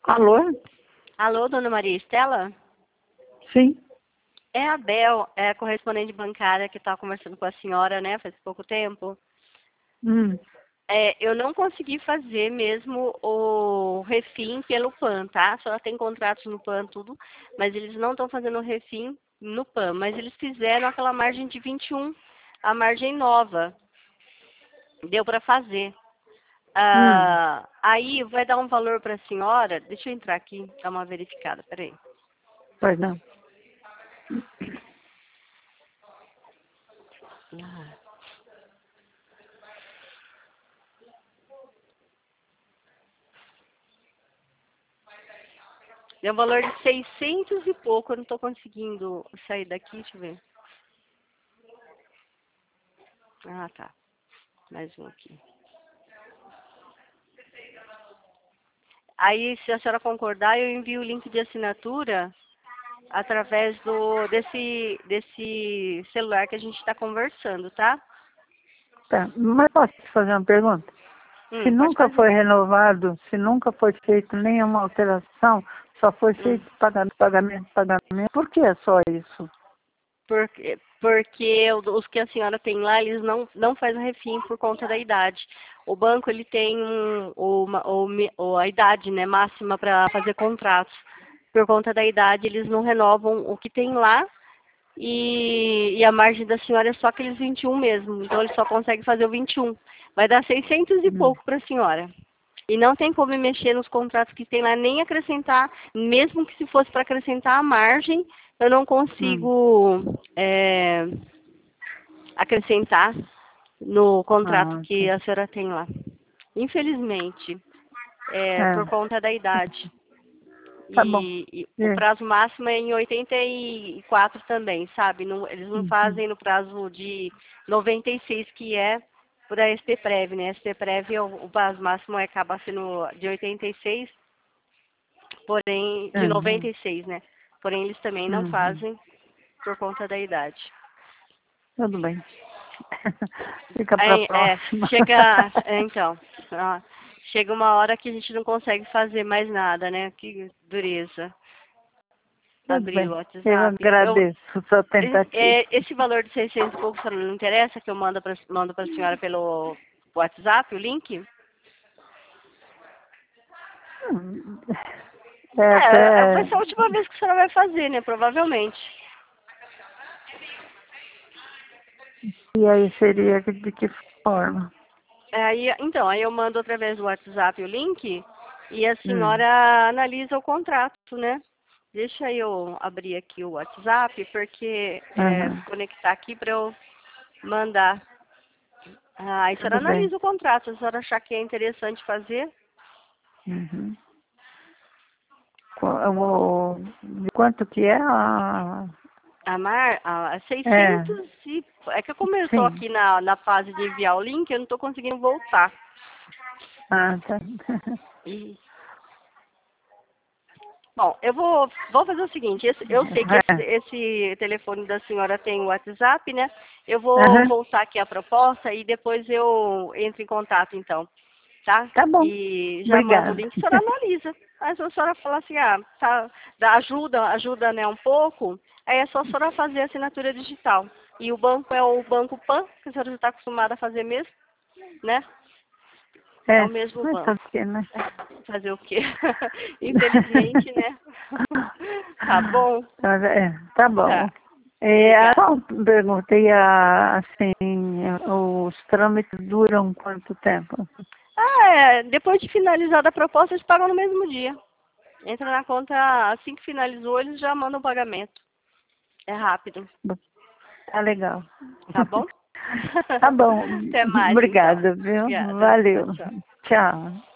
Alô? Alô, dona Maria Estela? Sim. É a Bel, é a correspondente bancária que estava conversando com a senhora, né, faz pouco tempo. Hum. Eu não consegui fazer mesmo o refim pelo PAN, tá? A senhora tem contratos no PAN, tudo, mas eles não estão fazendo o refim no PAN. Mas eles fizeram aquela margem de 21, a margem nova. Deu para fazer. Aí vai dar um valor para a senhora. Deixa eu entrar aqui, dar uma verificada, peraí. Pois não. Deu um valor de 600 e pouco. Eu não estou conseguindo sair daqui, deixa eu ver. Ah, tá. Mais um aqui. Aí, se a senhora concordar, eu envio o link de assinatura através desse celular que a gente está conversando, tá? Tá. Mas posso te fazer uma pergunta? Se Pode nunca fazer. foi renovado, se nunca foi feito nenhuma alteração, só foi feito pagamento, por que é só isso? Porque os que a senhora tem lá, eles não fazem refim por conta da idade. O banco, ele tem a idade, né, máxima para fazer contratos. Por conta da idade, eles não renovam o que tem lá e a margem da senhora é só aqueles 21 mesmo. Então, ele só consegue fazer o 21. Vai dar 600 e pouco para a senhora. E não tem como mexer nos contratos que tem lá, nem acrescentar, mesmo que se fosse para acrescentar a margem, eu não consigo acrescentar no contrato Ah, que tá. a senhora tem lá. Infelizmente, por É, conta da idade. tá bom. E o É. prazo máximo é em 84 também, sabe? Eles não Uhum. fazem no prazo de 96, que é por a STPREV, né? A STPREV, o prazo máximo acaba sendo de 86, porém, de Uhum. 96, né? Porém, eles também não Uhum. fazem por conta da idade. Tudo bem. Fica para a próxima. Então, ó, chega uma hora que a gente não consegue fazer mais nada, né? Que dureza. Tudo Abrir o bem. Eu WhatsApp. agradeço a sua tentativa. Esse valor de 600 e pouco, a senhora não interessa que eu mando para a senhora pelo WhatsApp, o link? Hum, É até. Vai ser a última vez que a senhora vai fazer, né? Provavelmente. E aí seria de que forma? Aí eu mando através do WhatsApp o link e a Hum. senhora analisa o contrato, né? Deixa eu abrir aqui o WhatsApp, porque Aham. conectar aqui para eu mandar. Aí a senhora Tudo bem. analisa o contrato, se a senhora achar que é interessante fazer. Uhum. De quanto que é a... A É, 600 e... É que como eu estou sim. aqui na fase de enviar o link, eu não estou conseguindo voltar. Ah, tá. E, bom, vou fazer o seguinte, eu sei que É. esse telefone da senhora tem o WhatsApp, né? Eu vou Aham. voltar aqui a proposta e depois eu entro em contato, então, tá? Tá bom. E já mando o Obrigada. link, a senhora analisa. Aí se a senhora falar assim, tá, ajuda, né, um pouco, aí é só a senhora fazer a assinatura digital. E o banco é o Banco Pan, que a senhora já está acostumada a fazer mesmo, né? É o É, mesmo mas sabe banco. o que, né? Fazer o quê? Infelizmente, né? Tá bom? Tá bom. Tá. Obrigada. Só perguntei, assim, os trâmites duram quanto tempo? Depois de finalizada a proposta, eles pagam no mesmo dia. Entra na conta, assim que finalizou, eles já mandam o pagamento. É rápido. Tá legal. Tá bom? Tá bom. Até mais, então. Obrigada, viu? Obrigada. Tchau, Valeu. tchau. Tchau.